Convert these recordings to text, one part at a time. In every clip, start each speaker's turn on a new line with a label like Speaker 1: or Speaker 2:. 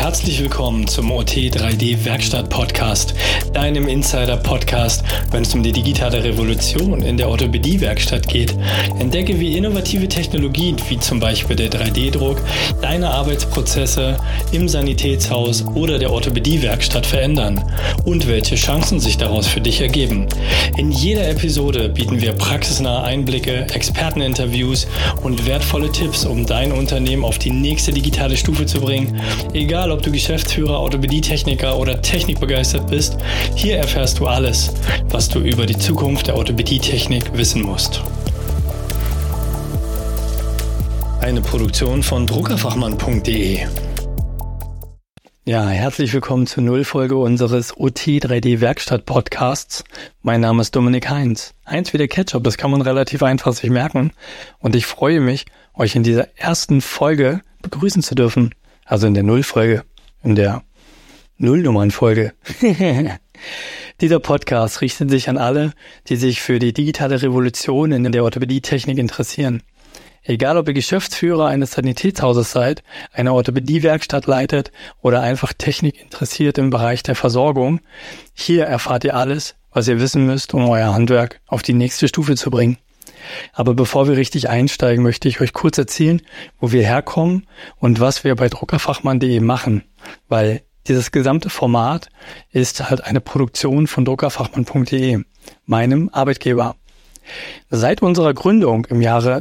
Speaker 1: Herzlich willkommen zum OT3D-Werkstatt-Podcast, deinem Insider-Podcast, wenn es um die digitale Revolution in der Orthopädie-Werkstatt geht. Entdecke, wie innovative Technologien, wie zum Beispiel der 3D-Druck, deine Arbeitsprozesse im Sanitätshaus oder der Orthopädie-Werkstatt verändern und welche Chancen sich daraus für dich ergeben. In jeder Episode bieten wir praxisnahe Einblicke, Experteninterviews und wertvolle Tipps, um dein Unternehmen auf die nächste digitale Stufe zu bringen. Egal, ob du Geschäftsführer, Orthopädie-Techniker oder technikbegeistert bist, hier erfährst du alles, was du über die Zukunft der Orthopädie-Technik wissen musst. Eine Produktion von druckerfachmann.de. Ja, herzlich willkommen zur Nullfolge unseres OT3D-Werkstatt-Podcasts. Mein Name ist Dominik Heinz. Heinz wie der Ketchup, das kann man relativ einfach sich merken. Und ich freue mich, euch in dieser ersten Folge begrüßen zu dürfen. Also in der Nullfolge, in der Nullnummernfolge. Dieser Podcast richtet sich an alle, die sich für die digitale Revolution in der Orthopädie-Technik interessieren. Egal, ob ihr Geschäftsführer eines Sanitätshauses seid, eine Orthopädie-Werkstatt leitet oder einfach Technik interessiert im Bereich der Versorgung, hier erfahrt ihr alles, was ihr wissen müsst, um euer Handwerk auf die nächste Stufe zu bringen. Aber bevor wir richtig einsteigen, möchte ich euch kurz erzählen, wo wir herkommen und was wir bei druckerfachmann.de machen, weil dieses gesamte Format ist halt eine Produktion von druckerfachmann.de, meinem Arbeitgeber. Seit unserer Gründung im Jahre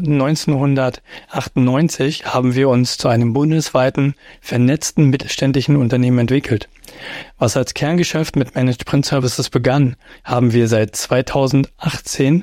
Speaker 1: 1998 haben wir uns zu einem bundesweiten, vernetzten mittelständischen Unternehmen entwickelt. Was als Kerngeschäft mit Managed Print Services begann, haben wir seit 2018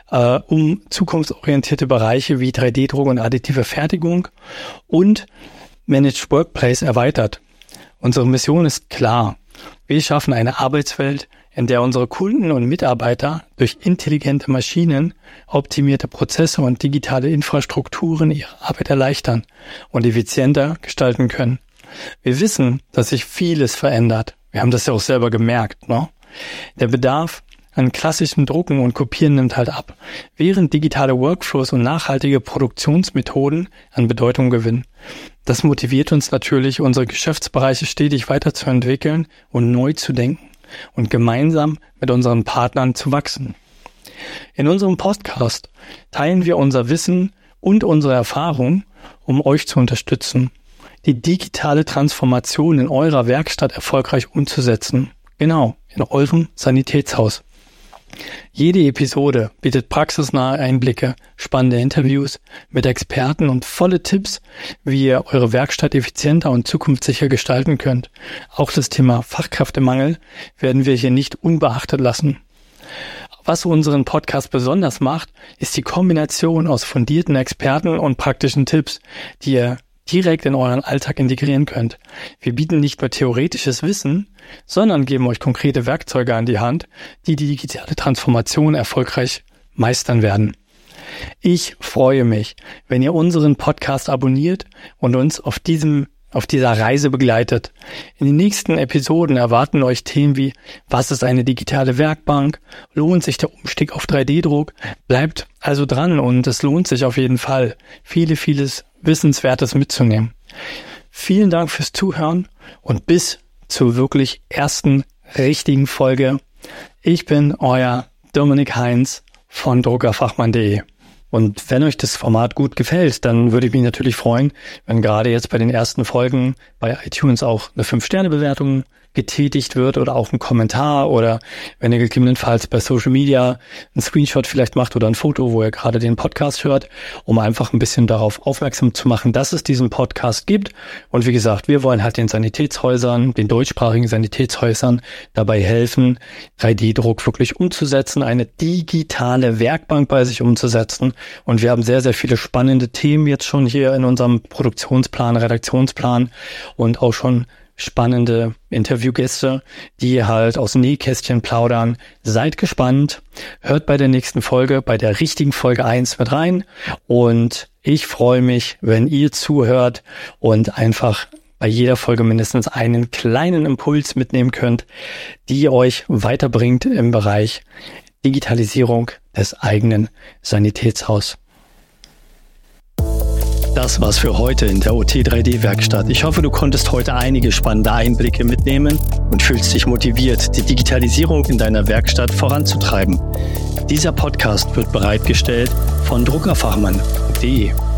Speaker 1: um zukunftsorientierte Bereiche wie 3D-Druck und additive Fertigung und Managed Workplace erweitert. Unsere Mission ist klar. Wir schaffen eine Arbeitswelt, in der unsere Kunden und Mitarbeiter durch intelligente Maschinen, optimierte Prozesse und digitale Infrastrukturen ihre Arbeit erleichtern und effizienter gestalten können. Wir wissen, dass sich vieles verändert. Wir haben das ja auch selber gemerkt, ne? Der Bedarf an klassischem Drucken und Kopieren nimmt halt ab, während digitale Workflows und nachhaltige Produktionsmethoden an Bedeutung gewinnen. Das motiviert uns natürlich, unsere Geschäftsbereiche stetig weiterzuentwickeln und neu zu denken und gemeinsam mit unseren Partnern zu wachsen. In unserem Podcast teilen wir unser Wissen und unsere Erfahrung, um euch zu unterstützen, die digitale Transformation in eurer Werkstatt erfolgreich umzusetzen. Genau, in eurem Sanitätshaus. Jede Episode bietet praxisnahe Einblicke, spannende Interviews mit Experten und volle Tipps, wie ihr eure Werkstatt effizienter und zukunftssicher gestalten könnt. Auch das Thema Fachkräftemangel werden wir hier nicht unbeachtet lassen. Was unseren Podcast besonders macht, ist die Kombination aus fundierten Experten und praktischen Tipps, die ihr direkt in euren Alltag integrieren könnt. Wir bieten nicht nur theoretisches Wissen, sondern geben euch konkrete Werkzeuge an die Hand, die die digitale Transformation erfolgreich meistern werden. Ich freue mich, wenn ihr unseren Podcast abonniert und uns auf dieser Reise begleitet. In den nächsten Episoden erwarten euch Themen wie: Was ist eine digitale Werkbank? Lohnt sich der Umstieg auf 3D-Druck? Bleibt also dran und es lohnt sich auf jeden Fall, vieles Wissenswertes mitzunehmen. Vielen Dank fürs Zuhören und bis zur wirklich ersten richtigen Folge. Ich bin euer Dominik Heinz von druckerfachmann.de. Und wenn euch das Format gut gefällt, dann würde ich mich natürlich freuen, wenn gerade jetzt bei den ersten Folgen bei iTunes auch eine 5-Sterne-Bewertung getätigt wird oder auch ein Kommentar, oder wenn ihr gegebenenfalls bei Social Media einen Screenshot vielleicht macht oder ein Foto, wo ihr gerade den Podcast hört, um einfach ein bisschen darauf aufmerksam zu machen, dass es diesen Podcast gibt. Und wie gesagt, wir wollen halt den Sanitätshäusern, den deutschsprachigen Sanitätshäusern dabei helfen, 3D-Druck wirklich umzusetzen, eine digitale Werkbank bei sich umzusetzen. Und wir haben sehr, sehr viele spannende Themen jetzt schon hier in unserem Produktionsplan, Redaktionsplan und auch schon spannende Interviewgäste, die halt aus Nähkästchen plaudern. Seid gespannt, hört bei der nächsten Folge, bei der richtigen Folge 1 mit rein, und ich freue mich, wenn ihr zuhört und einfach bei jeder Folge mindestens einen kleinen Impuls mitnehmen könnt, die euch weiterbringt im Bereich Digitalisierung des eigenen Sanitätshauses. Das war's für heute in der OT3D-Werkstatt. Ich hoffe, du konntest heute einige spannende Einblicke mitnehmen und fühlst dich motiviert, die Digitalisierung in deiner Werkstatt voranzutreiben. Dieser Podcast wird bereitgestellt von druckerfachmann.de.